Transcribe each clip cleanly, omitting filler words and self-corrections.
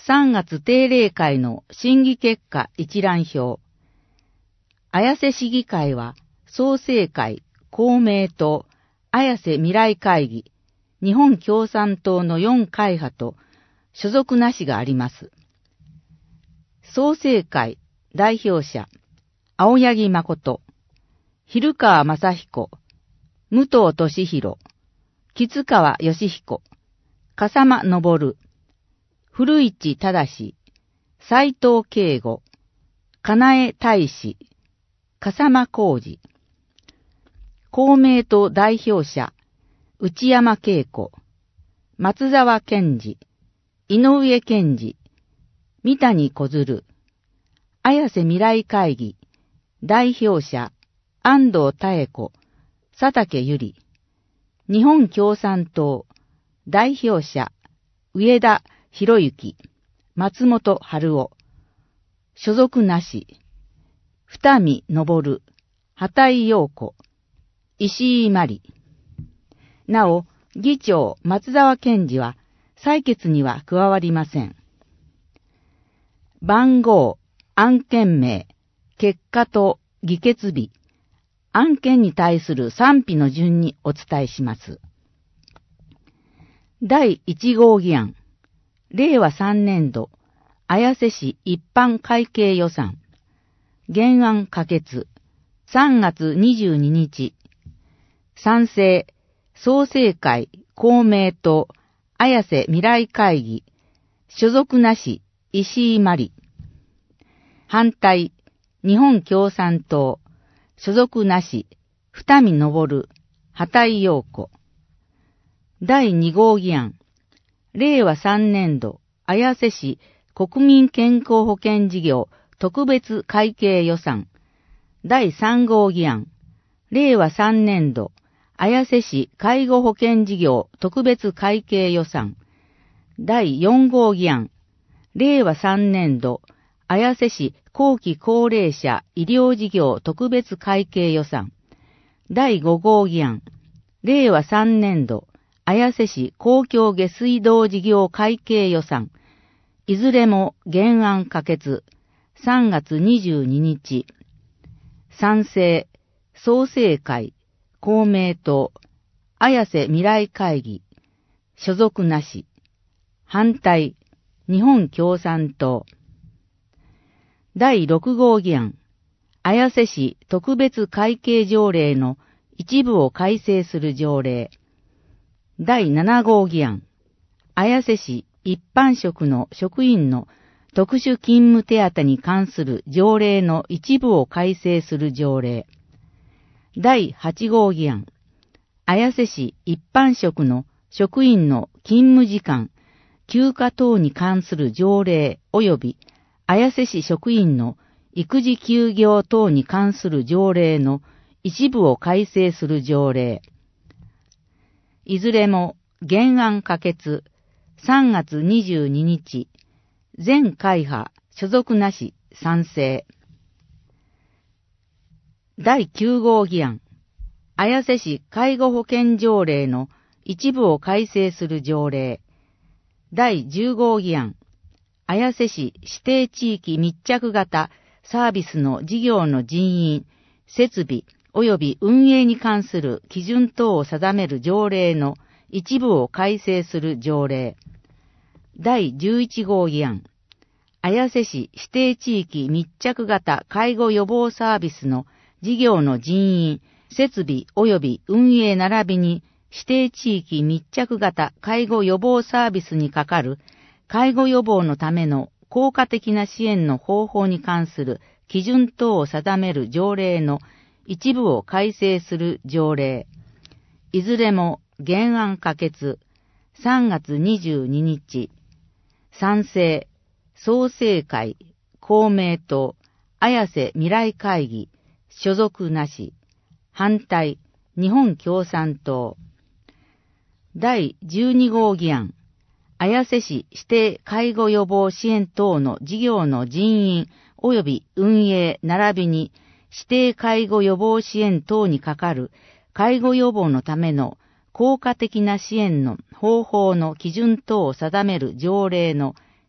3月定例会の審議結果一覧表。綾瀬市議会は、創成会、公明党、綾瀬未来会議、日本共産党の4会派と所属なしがあります。創成会代表者、青柳誠、蛭川正彦、武藤俊弘、吉川義彦、笠間昇、古市正、斉藤慶吾、金江大使、笠間浩二、公明党代表者、内山恵子、松沢健二、井上健二、三谷小鶴、綾瀬未来会議、代表者、安藤妙子、佐竹由里、日本共産党、代表者、上田博之、松本春夫、所属なし、二見昇、畑井陽子、石井真理。なお、議長松沢健二は採決には加わりません。番号、案件名、結果と議決日、案件に対する賛否の順にお伝えします。第1号議案、令和3年度、綾瀬市一般会計予算、原案可決、3月22日、賛成、創成会、公明党、綾瀬未来会議、所属なし、石井真理。反対、日本共産党、所属なし、二見昇、畑井陽子。第2号議案、令和3年度、綾瀬市国民健康保険事業特別会計予算。第3号議案、令和3年度、綾瀬市介護保険事業特別会計予算。第4号議案、令和3年度、綾瀬市後期高齢者医療事業特別会計予算。第5号議案、令和3年度、綾瀬市公共下水道事業会計予算。いずれも原案可決。3月22日。賛成、創成会、公明党、綾瀬未来会議、所属なし。反対、日本共産党。第6号議案、綾瀬市特別会計条例の一部を改正する条例。第7号議案、綾瀬市一般職の職員の特殊勤務手当に関する条例の一部を改正する条例。第8号議案、綾瀬市一般職の職員の勤務時間、休暇等に関する条例及び綾瀬市職員の育児休業等に関する条例の一部を改正する条例。いずれも原案可決。3月22日。全会派所属なし賛成。第9号議案。綾瀬市介護保険条例の一部を改正する条例。第10号議案。綾瀬市指定地域密着型サービスの事業の人員、設備及び運営に関する基準等を定める条例の一部を改正する条例。第11号議案。綾瀬市指定地域密着型介護予防サービスの事業の人員、設備及び運営並びに指定地域密着型介護予防サービスにかかる介護予防のための効果的な支援の方法に関する基準等を定める条例の一部を改正する条例。いずれも原案可決。3月22日。賛成、創成会、公明党、綾瀬未来会議、所属なし。反対、日本共産党。第12号議案。綾瀬市指定介護予防支援等の事業の人員及び運営並びに指定介護予防支援等にかかる介護予防のための効果的な支援の方法の基準等を定める条例の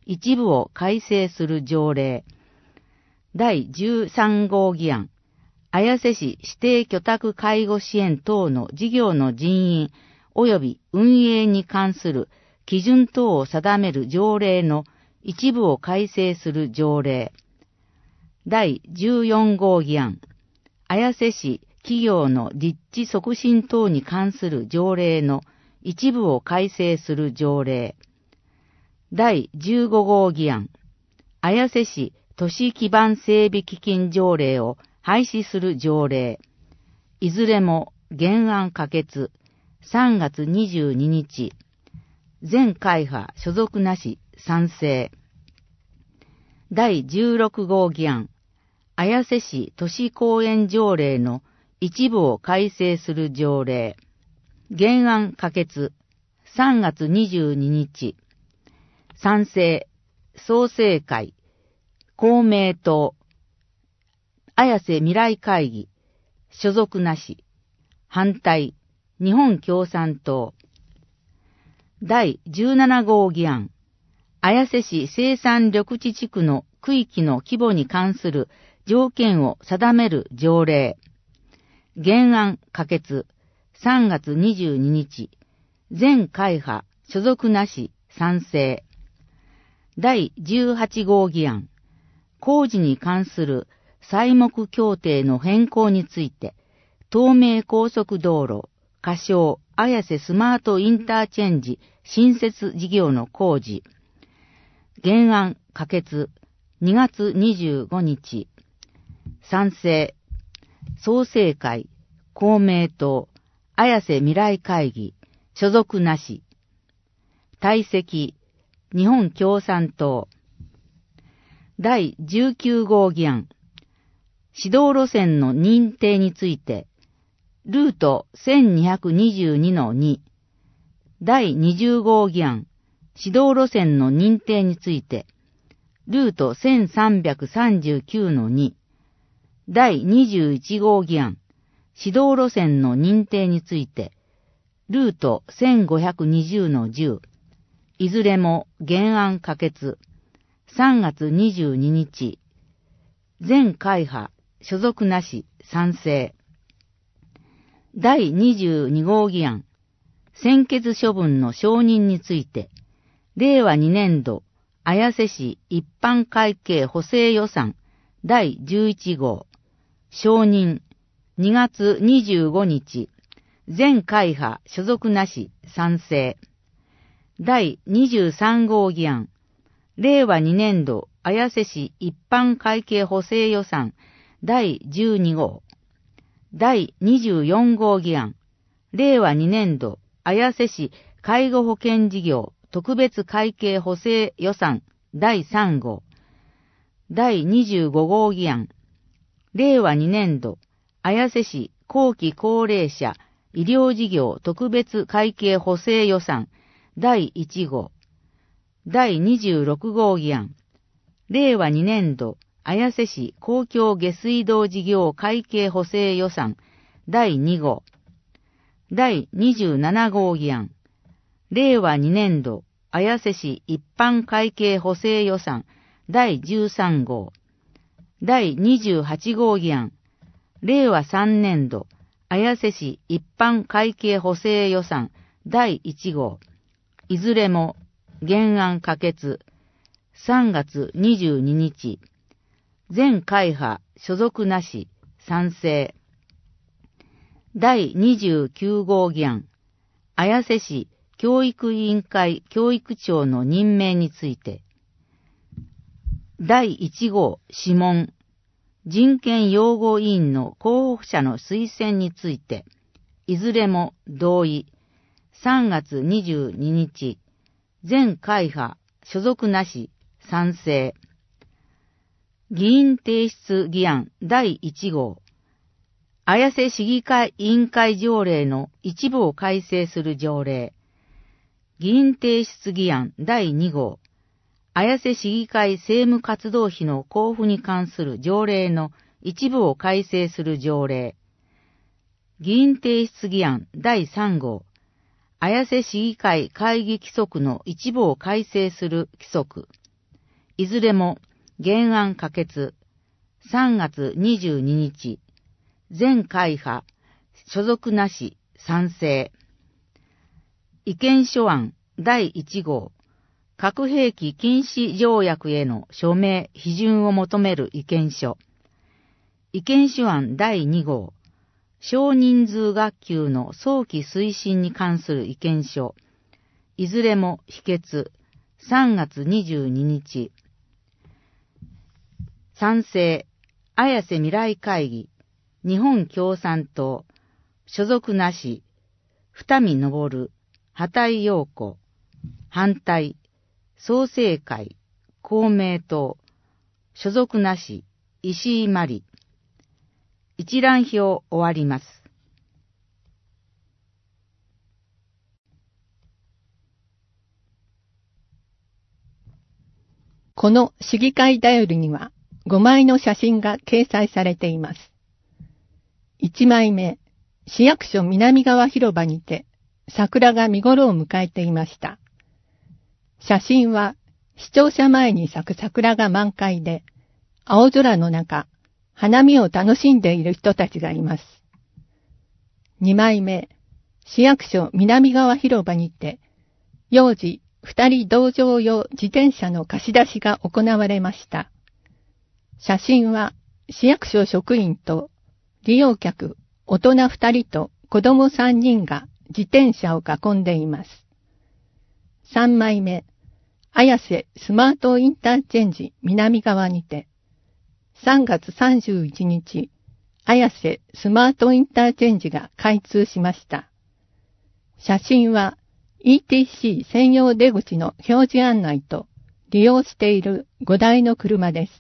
一部を改正する条例。第13号議案、綾瀬市指定居宅介護支援等の事業の人員及び運営に関する基準等を定める条例の一部を改正する条例。第14号議案、綾瀬市企業の立地促進等に関する条例の一部を改正する条例。第15号議案、綾瀬市都市基盤整備基金条例を廃止する条例。いずれも原案可決。3月22日。全会派所属なし賛成。第16号議案、綾瀬市都市公園条例の一部を改正する条例。原案可決。3月22日。賛成、創成会、公明党、綾瀬未来会議、所属なし。反対、日本共産党。第17号議案、綾瀬市生産緑地地区の区域の規模に関する条件を定める条例。原案可決。3月22日。全会派所属なし賛成。第18号議案、工事に関する材木協定の変更について、東名高速道路、仮称綾瀬スマートインターチェンジ新設事業の工事。原案可決。2月25日。賛成、創成会、公明党、綾瀬未来会議、所属なし。退席、日本共産党。第19号議案、指導路線の認定について、ルート1222-2。第20号議案、指導路線の認定について、ルート1339-2。第21号議案、指導路線の認定について、ルート1520-10。いずれも原案可決。3月22日。全会派所属なし賛成。第22号議案、専決処分の承認について、令和2年度綾瀬市一般会計補正予算第11号、承認2月25日。全会派所属なし賛成。第23号議案、令和2年度綾瀬市一般会計補正予算第12号。第24号議案、令和2年度綾瀬市介護保険事業特別会計補正予算第3号。第25号議案、令和2年度綾瀬市後期高齢者医療事業特別会計補正予算第1号。第26号議案、令和2年度綾瀬市公共下水道事業会計補正予算第2号。第27号議案、令和2年度綾瀬市一般会計補正予算第13号。第28号議案、令和3年度綾瀬市一般会計補正予算第1号。いずれも原案可決。3月22日。全会派所属なし賛成。第29号議案、綾瀬市教育委員会教育長の任命について、第1号諮問、人権擁護委員の候補者の推薦について、いずれも同意。3月22日。全会派所属なし賛成。議員提出議案第1号。綾瀬市議会委員会条例の一部を改正する条例。議員提出議案第2号。綾瀬市議会政務活動費の交付に関する条例の一部を改正する条例。議員提出議案第3号。綾瀬市議会会議規則の一部を改正する規則。 いずれも原案可決。3月22日、全会派、所属なし、賛成。意見書案第1号、核兵器禁止条約への署名・批准を求める意見書。意見書案第2号、少人数学級の早期推進に関する意見書。いずれも否決。3月22日。賛成、綾瀬未来会議、日本共産党、所属なし、二見昇、畑井陽子、反対、創成会、公明党、所属なし、石井真理。一覧表終わります。 この市議会だよりには5枚の写真が掲載されています。1枚目、市役所南側広場にて桜が見頃を迎えていました。写真は市庁舎前に咲く桜が満開で、青空の中、花見を楽しんでいる人たちがいます。2枚目、市役所南側広場にて、幼児2人同乗用自転車の貸し出しが行われました。写真は市役所職員と利用客大人2人と子供3人が自転車を囲んでいます。3枚目、綾瀬スマートインターチェンジ南側にて、3月31日、綾瀬スマートインターチェンジが開通しました。写真は ETC 専用出口の表示案内と利用している5台の車です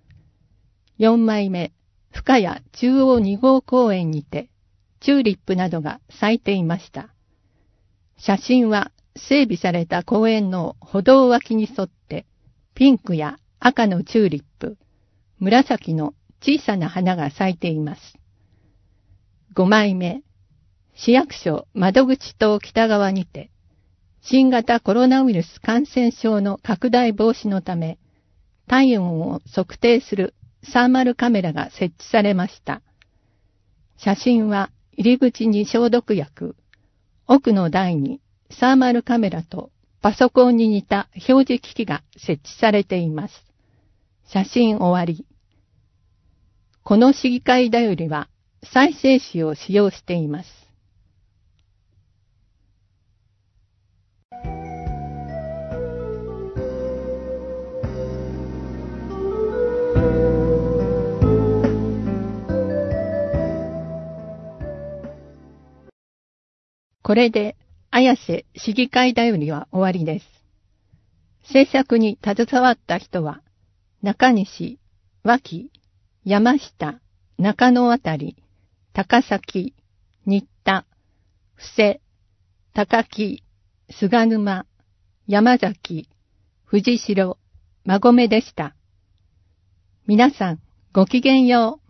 。4枚目、深谷中央2号公園にて、チューリップなどが咲いていました。写真は整備された公園の歩道脇に沿って、ピンクや赤のチューリップ、紫の小さな花が咲いています。5枚目、市役所窓口棟北側にて、新型コロナウイルス感染症の拡大防止のため、体温を測定するサーマルカメラが設置されました。写真は入り口に消毒薬、奥の台にサーマルカメラとパソコンに似た表示機器が設置されています。写真終わり。この市議会だよりは再生紙を使用しています。これで綾瀬市議会だよりは終わりです。制作に携わった人は、中西、脇、山下、中野あたり、高崎、新田、布施、高木、菅沼、山崎、藤代、馬込でした。皆さん、ごきげんよう。